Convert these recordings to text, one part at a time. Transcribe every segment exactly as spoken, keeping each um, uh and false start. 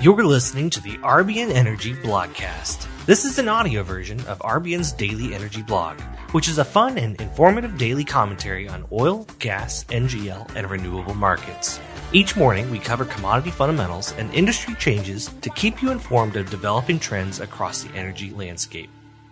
You're listening to the R B N Energy Blogcast. This is an audio version of R B N's Daily Energy Blog, which is a fun and informative daily commentary on oil, gas, N G L, and renewable markets. Each morning, we cover commodity fundamentals and industry changes to keep you informed of developing trends across the energy landscape.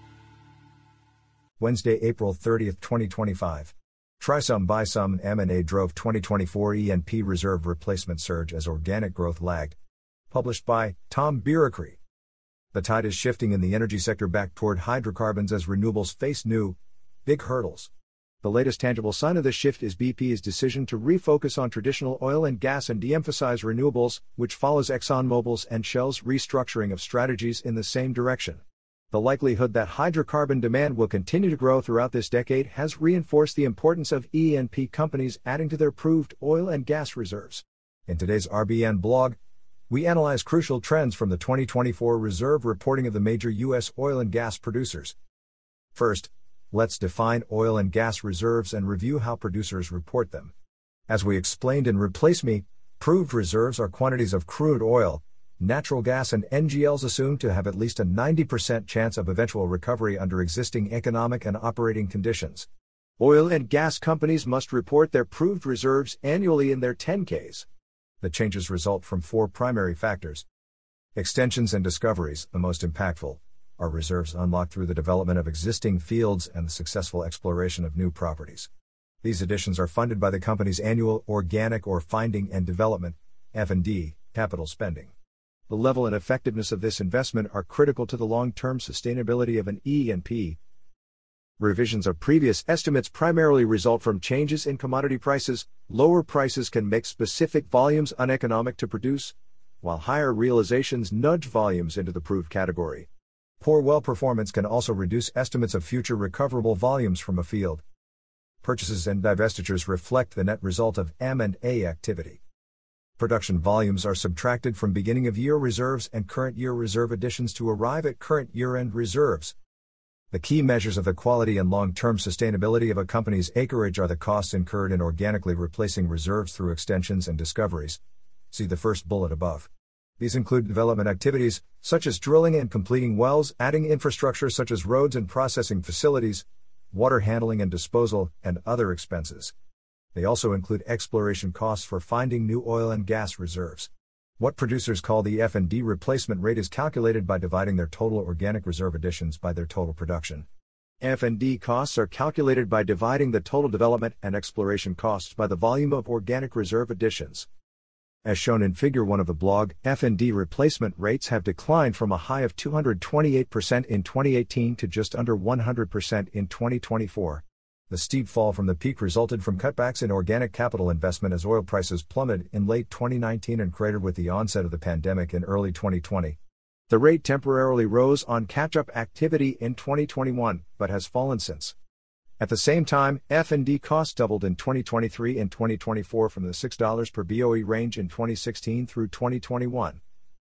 Wednesday, April thirtieth, twenty twenty-five. Try some, buy some. M and A drove twenty twenty-four E and P reserve replacement surge as organic growth lagged. Published by Tom Biracre. The tide is shifting in the energy sector back toward hydrocarbons as renewables face new, big hurdles. The latest tangible sign of this shift is B P's decision to refocus on traditional oil and gas and de-emphasize renewables, which follows ExxonMobil's and Shell's restructuring of strategies in the same direction. The likelihood that hydrocarbon demand will continue to grow throughout this decade has reinforced the importance of E and P companies adding to their proved oil and gas reserves. In today's R B N blog, we analyze crucial trends from the twenty twenty-four reserve reporting of the major U S oil and gas producers. First, let's define oil and gas reserves and review how producers report them. As we explained in Replace Me, proved reserves are quantities of crude oil, natural gas and N G Ls assumed to have at least a ninety percent chance of eventual recovery under existing economic and operating conditions. Oil and gas companies must report their proved reserves annually in their ten Ks. The changes result from four primary factors. Extensions and discoveries, the most impactful, are reserves unlocked through the development of existing fields and the successful exploration of new properties. These additions are funded by the company's annual organic or finding and development (F and D) capital spending. The level and effectiveness of this investment are critical to the long-term sustainability of an E and P. Revisions of previous estimates primarily result from changes in commodity prices. Lower prices can make specific volumes uneconomic to produce, while higher realizations nudge volumes into the proved category. Poor well performance can also reduce estimates of future recoverable volumes from a field. Purchases and divestitures reflect the net result of M and A activity. Production volumes are subtracted from beginning of year reserves and current year reserve additions to arrive at current year-end reserves. The key measures of the quality and long-term sustainability of a company's acreage are the costs incurred in organically replacing reserves through extensions and discoveries. See the first bullet above. These include development activities, such as drilling and completing wells, adding infrastructure such as roads and processing facilities, water handling and disposal, and other expenses. They also include exploration costs for finding new oil and gas reserves. What producers call the F and D replacement rate is calculated by dividing their total organic reserve additions by their total production. F and D costs are calculated by dividing the total development and exploration costs by the volume of organic reserve additions. As shown in Figure one of the blog, F and D replacement rates have declined from a high of two hundred twenty-eight percent in twenty eighteen to just under one hundred percent in twenty twenty-four. The steep fall from the peak resulted from cutbacks in organic capital investment as oil prices plummeted in late twenty nineteen and cratered with the onset of the pandemic in early twenty twenty. The rate temporarily rose on catch-up activity in twenty twenty-one, but has fallen since. At the same time, F and D costs doubled in twenty twenty-three and twenty twenty-four from the six dollars per B O E range in twenty sixteen through twenty twenty-one.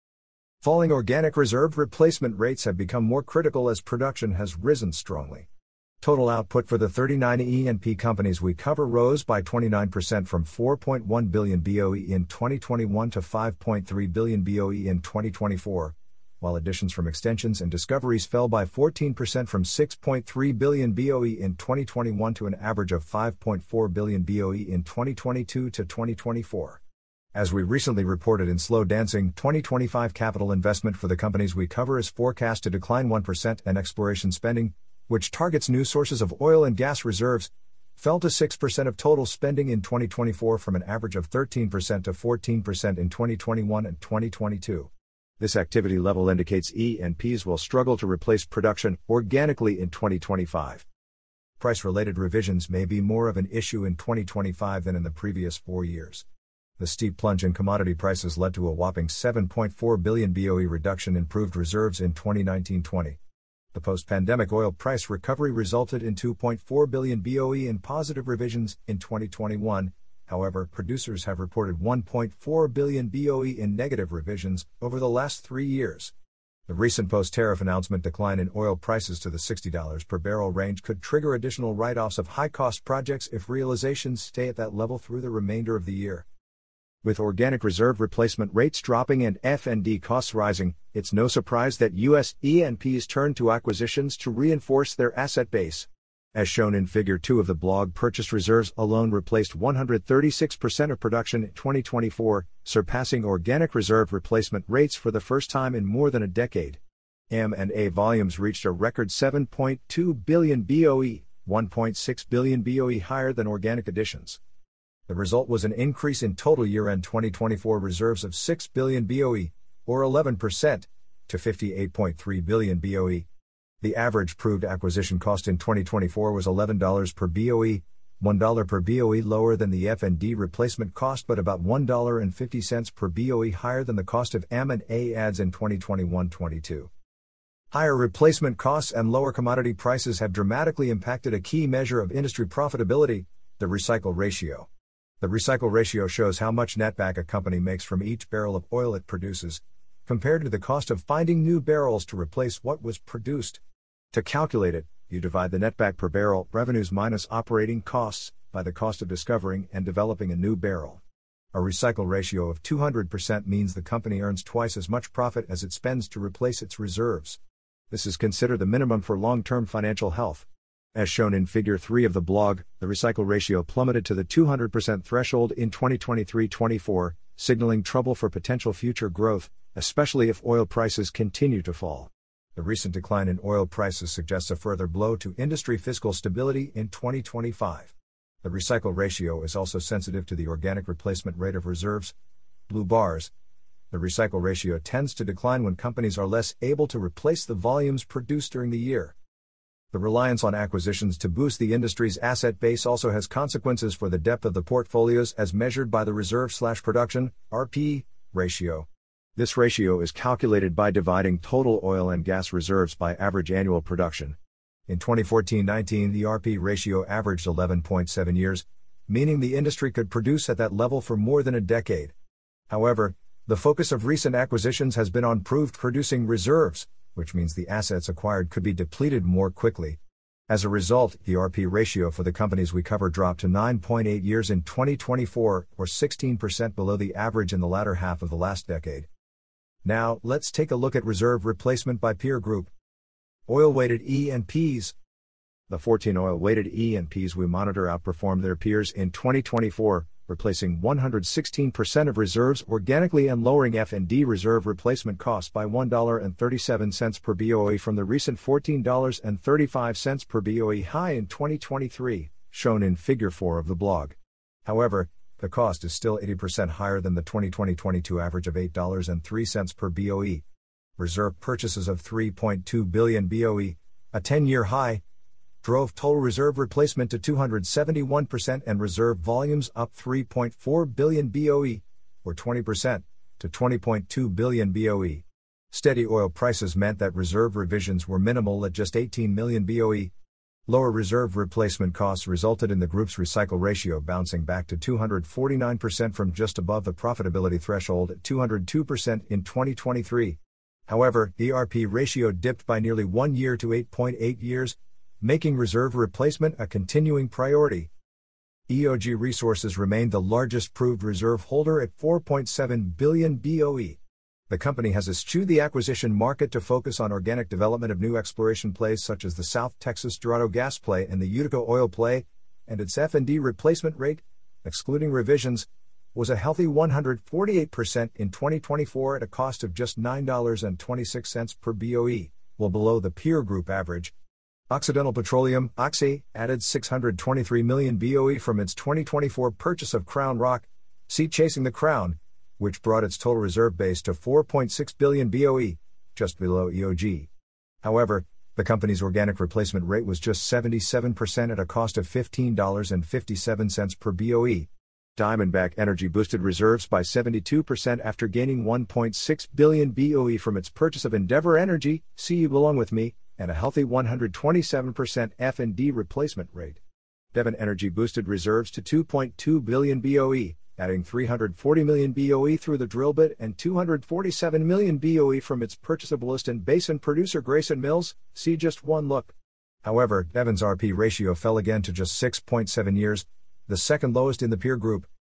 Falling organic reserve replacement rates have become more critical as production has risen strongly. Total output for the thirty-nine E and P companies we cover rose by twenty-nine percent from four point one billion B O E in twenty twenty-one to five point three billion B O E in twenty twenty-four, while additions from extensions and discoveries fell by fourteen percent from six point three billion B O E in twenty twenty-one to an average of five point four billion B O E in twenty twenty-two to twenty twenty-four. As we recently reported in Slow Dancing, twenty twenty-five capital investment for the companies we cover is forecast to decline one percent, and exploration spending, which targets new sources of oil and gas reserves, fell to six percent of total spending in twenty twenty-four from an average of thirteen percent to fourteen percent in twenty twenty-one and twenty twenty-two. This activity level indicates E and Ps will struggle to replace production organically in twenty twenty-five. Price-related revisions may be more of an issue in twenty twenty-five than in the previous four years. The steep plunge in commodity prices led to a whopping seven point four billion B O E reduction in proved reserves in twenty nineteen twenty. The post-pandemic oil price recovery resulted in two point four billion B O E in positive revisions in twenty twenty-one. However, producers have reported one point four billion B O E in negative revisions over the last three years. The recent post-tariff announcement decline in oil prices to the sixty dollars per barrel range could trigger additional write-offs of high-cost projects if realizations stay at that level through the remainder of the year. With organic reserve replacement rates dropping and F and D costs rising, it's no surprise that U S E and Ps turn to acquisitions to reinforce their asset base. As shown in Figure two of the blog, purchased reserves alone replaced one hundred thirty-six percent of production in twenty twenty-four, surpassing organic reserve replacement rates for the first time in more than a decade. M and A volumes reached a record seven point two billion B O E, one point six billion B O E higher than organic additions. The result was an increase in total year-end twenty twenty-four reserves of six billion B O E, or eleven percent, to fifty-eight point three billion B O E. The average proved acquisition cost in twenty twenty-four was eleven dollars per B O E, one dollar per B O E lower than the F and D replacement cost but about one dollar and fifty cents per B O E higher than the cost of M and A adds in twenty twenty-one twenty-two. Higher replacement costs and lower commodity prices have dramatically impacted a key measure of industry profitability, the recycle ratio. The recycle ratio shows how much netback a company makes from each barrel of oil it produces, compared to the cost of finding new barrels to replace what was produced. To calculate it, you divide the netback per barrel, revenues minus operating costs, by the cost of discovering and developing a new barrel. A recycle ratio of two hundred percent means the company earns twice as much profit as it spends to replace its reserves. This is considered the minimum for long-term financial health. As shown in Figure three of the blog, the recycle ratio plummeted to the two hundred percent threshold in twenty twenty-three twenty-four, signaling trouble for potential future growth, especially if oil prices continue to fall. The recent decline in oil prices suggests a further blow to industry fiscal stability in twenty twenty-five. The recycle ratio is also sensitive to the organic replacement rate of reserves, blue bars. The recycle ratio tends to decline when companies are less able to replace the volumes produced during the year. The reliance on acquisitions to boost the industry's asset base also has consequences for the depth of the portfolios as measured by the reserve-slash-production R P ratio. This ratio is calculated by dividing total oil and gas reserves by average annual production. In twenty fourteen nineteen, the R P ratio averaged eleven point seven years, meaning the industry could produce at that level for more than a decade. However, the focus of recent acquisitions has been on proved producing reserves, which means the assets acquired could be depleted more quickly. As a result, the R P ratio for the companies we cover dropped to nine point eight years in twenty twenty-four, or sixteen percent below the average in the latter half of the last decade. Now, let's take a look at reserve replacement by peer group. Oil-weighted E and Ps. The fourteen oil-weighted E and Ps we monitor outperformed their peers in twenty twenty-four, replacing one hundred sixteen percent of reserves organically and lowering F and D reserve replacement costs by one dollar and thirty-seven cents per B O E from the recent fourteen dollars and thirty-five cents per B O E high in twenty twenty-three, shown in Figure four of the blog. However, the cost is still eighty percent higher than the twenty twenty twenty-two average of eight dollars and three cents per B O E. Reserve purchases of three point two billion B O E, a ten-year high, drove total reserve replacement to two hundred seventy-one percent and reserve volumes up three point four billion B O E, or twenty percent, to twenty point two billion B O E. Steady oil prices meant that reserve revisions were minimal at just eighteen million B O E. Lower reserve replacement costs resulted in the group's recycle ratio bouncing back to two hundred forty-nine percent from just above the profitability threshold at two hundred two percent in twenty twenty-three. However, the R P ratio dipped by nearly one year to eight point eight years, making reserve replacement a continuing priority. E O G Resources remained the largest proved reserve holder at four point seven billion B O E. The company has eschewed the acquisition market to focus on organic development of new exploration plays such as the South Texas Dorado gas play and the Utica oil play, and its F and D replacement rate, excluding revisions, was a healthy one hundred forty-eight percent in twenty twenty-four at a cost of just nine dollars and twenty-six cents per B O E, well below the peer group average. Occidental Petroleum, Oxy, added six hundred twenty-three million B O E from its twenty twenty-four purchase of Crown Rock, see Chasing the Crown, which brought its total reserve base to four point six billion B O E, just below E O G. However, the company's organic replacement rate was just seventy-seven percent at a cost of fifteen dollars and fifty-seven cents per B O E. Diamondback Energy boosted reserves by seventy-two percent after gaining one point six billion B O E from its purchase of Endeavor Energy, see You Belong With Me, and a healthy one hundred twenty-seven percent F and D replacement rate. Devon Energy boosted reserves to two point two billion B O E, adding three hundred forty million B O E through the drill bit and two hundred forty-seven million B O E from its purchase of Williston Basin producer Grayson Mills, see Just One Look. However, Devon's R P ratio fell again to just six point seven years, the second lowest in the peer group.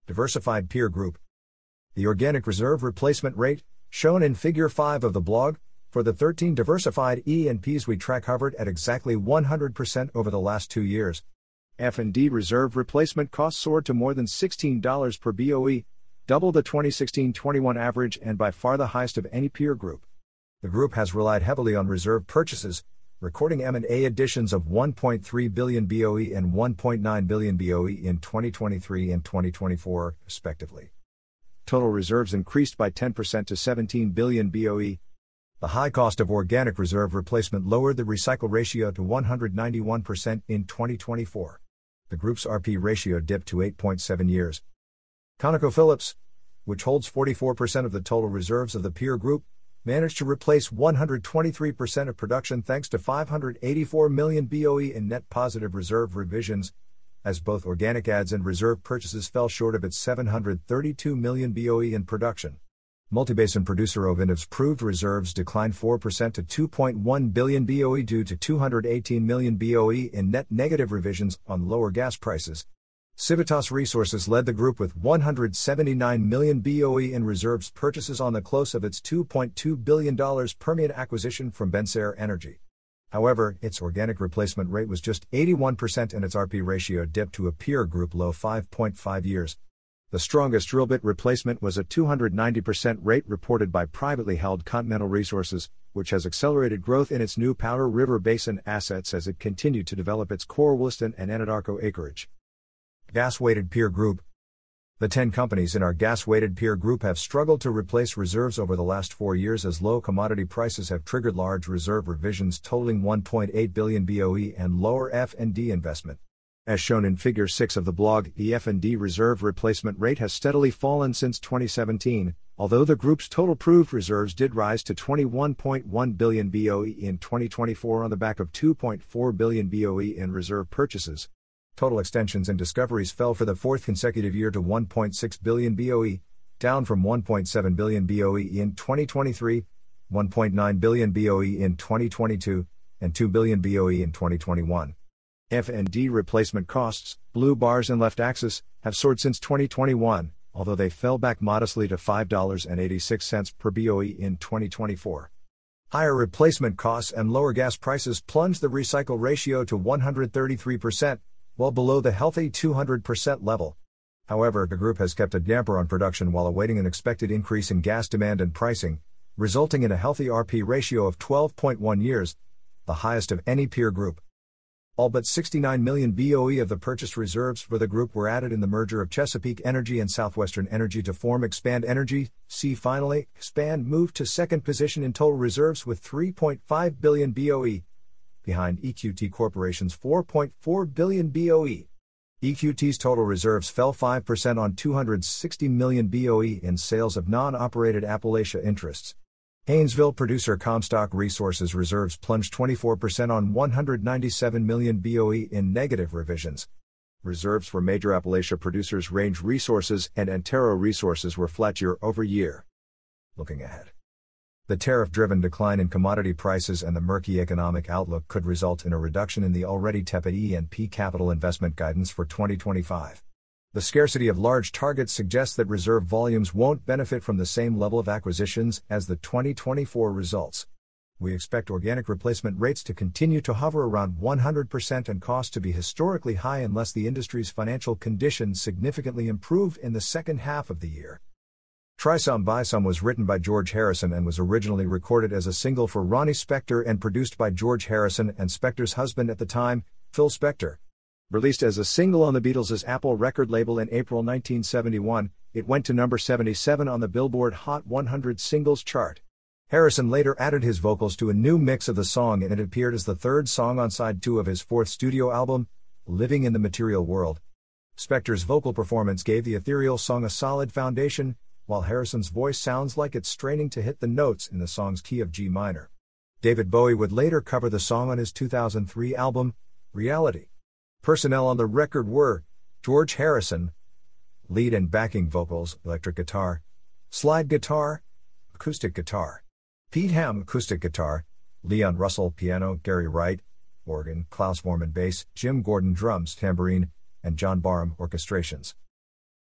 Diversified peer group. The organic reserve replacement rate, shown in Figure five of the blog, for the thirteen diversified E and Ps we track hovered at exactly one hundred percent over the last two years. F and D reserve replacement costs soared to more than sixteen dollars per B O E, double the twenty sixteen twenty-one average and by far the highest of any peer group. The group has relied heavily on reserve purchases, recording M and A additions of one point three billion B O E and one point nine billion B O E in twenty twenty-three and twenty twenty-four, respectively. Total reserves increased by ten percent to seventeen billion B O E. The high cost of organic reserve replacement lowered the recycle ratio to one hundred ninety-one percent in twenty twenty-four. The group's R P ratio dipped to eight point seven years. ConocoPhillips, which holds forty-four percent of the total reserves of the peer group, managed to replace one hundred twenty-three percent of production thanks to five hundred eighty-four million B O E in net positive reserve revisions, as both organic adds and reserve purchases fell short of its seven hundred thirty-two million B O E in production. Multibasin producer Ovindev's proved reserves declined four percent to two point one billion B O E due to two hundred eighteen million B O E in net negative revisions on lower gas prices. Civitas Resources led the group with one hundred seventy-nine million B O E in reserves purchases on the close of its two point two billion dollars Permian acquisition from Bensair Energy. However, its organic replacement rate was just eighty-one percent and its R P ratio dipped to a peer group low five point five years. The strongest drill bit replacement was a two hundred ninety percent rate reported by privately held Continental Resources, which has accelerated growth in its new Powder River Basin assets as it continued to develop its core Williston and Anadarko acreage. Gas-weighted peer group. The ten companies in our gas-weighted peer group have struggled to replace reserves over the last four years as low commodity prices have triggered large reserve revisions totaling one point eight billion B O E and lower F and D investment. As shown in Figure six of the blog, the F and D reserve replacement rate has steadily fallen since twenty seventeen, although the group's total proved reserves did rise to twenty-one point one billion B O E in twenty twenty-four on the back of two point four billion B O E in reserve purchases. Total extensions and discoveries fell for the fourth consecutive year to one point six billion B O E, down from one point seven billion B O E in twenty twenty-three, one point nine billion B O E in twenty twenty-two, and two billion B O E in twenty twenty-one. F and D replacement costs, blue bars and left axis, have soared since twenty twenty-one, although they fell back modestly to five dollars and eighty-six cents per B O E in twenty twenty-four. Higher replacement costs and lower gas prices plunged the recycle ratio to one hundred thirty-three percent, well below the healthy two hundred percent level. However, the group has kept a damper on production while awaiting an expected increase in gas demand and pricing, resulting in a healthy R P ratio of twelve point one years, the highest of any peer group. All but sixty-nine million B O E of the purchased reserves for the group were added in the merger of Chesapeake Energy and Southwestern Energy to form Expand Energy. See finally, Expand moved to second position in total reserves with three point five billion B O E, behind E Q T Corporation's four point four billion B O E. E Q T's total reserves fell five percent on two hundred sixty million B O E in sales of non-operated Appalachia interests. Haynesville producer Comstock Resources reserves plunged twenty-four percent on one hundred ninety-seven million B O E in negative revisions. Reserves for major Appalachia producers Range Resources and Antero Resources were flat year over year. Looking ahead, the tariff-driven decline in commodity prices and the murky economic outlook could result in a reduction in the already tepid E and P capital investment guidance for twenty twenty-five. The scarcity of large targets suggests that reserve volumes won't benefit from the same level of acquisitions as the twenty twenty-four results. We expect organic replacement rates to continue to hover around one hundred percent and costs to be historically high unless the industry's financial conditions significantly improve in the second half of the year. Try Some Buy Some was written by George Harrison and was originally recorded as a single for Ronnie Spector and produced by George Harrison and Spector's husband at the time, Phil Spector. Released as a single on the Beatles' Apple record label in April nineteen seventy-one, it went to number seventy-seven on the Billboard Hot one hundred singles chart. Harrison later added his vocals to a new mix of the song and it appeared as the third song on side two of his fourth studio album, Living in the Material World. Spector's vocal performance gave the ethereal song a solid foundation, while Harrison's voice sounds like it's straining to hit the notes in the song's key of G minor. David Bowie would later cover the song on his two thousand three album, Reality. Personnel on the record were George Harrison, lead and backing vocals, electric guitar, slide guitar, acoustic guitar, Pete Ham acoustic guitar, Leon Russell piano, Gary Wright organ, Klaus Vormann bass, Jim Gordon drums, tambourine, and John Barham orchestrations.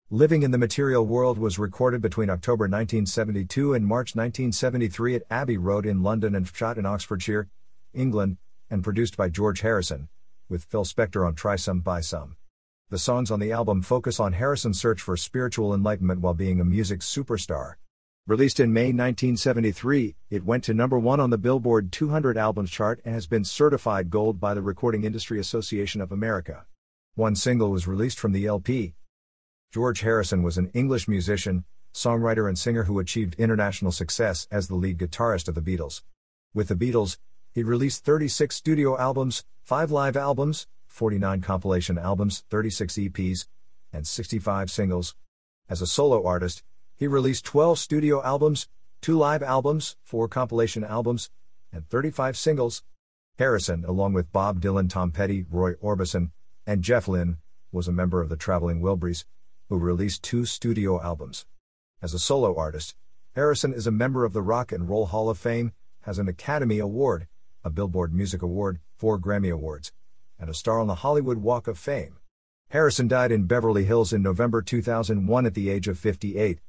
Living in the Material World was recorded between October nineteen seventy-two and March nineteen seventy-three at Abbey Road in London and shot in Oxfordshire, England, and produced by George Harrison, with Phil Spector on Try Some Buy Some. The songs on the album focus on Harrison's search for spiritual enlightenment while being a music superstar. Released in May nineteen seventy-three, it went to number one on the Billboard two hundred Albums chart and has been certified gold by the Recording Industry Association of America. One single was released from the L P. George Harrison was an English musician, songwriter and singer who achieved international success as the lead guitarist of the Beatles. With the Beatles, he released thirty-six studio albums, five live albums, forty-nine compilation albums, thirty-six E Ps, and sixty-five singles. As a solo artist, he released twelve studio albums, two live albums, four compilation albums, and thirty-five singles. Harrison, along with Bob Dylan, Tom Petty, Roy Orbison, and Jeff Lynne, was a member of the Traveling Wilburys, who released two studio albums. As a solo artist, Harrison is a member of the Rock and Roll Hall of Fame, has an Academy Award, a Billboard Music Award, four Grammy Awards, and a star on the Hollywood Walk of Fame. Harrison died in Beverly Hills in November two thousand one at the age of fifty-eight.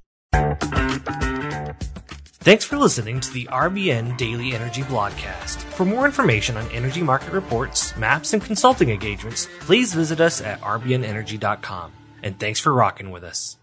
Thanks for listening to the R B N Daily Energy Blogcast. For more information on energy market reports, maps, and consulting engagements, please visit us at r b n energy dot com. And thanks for rocking with us.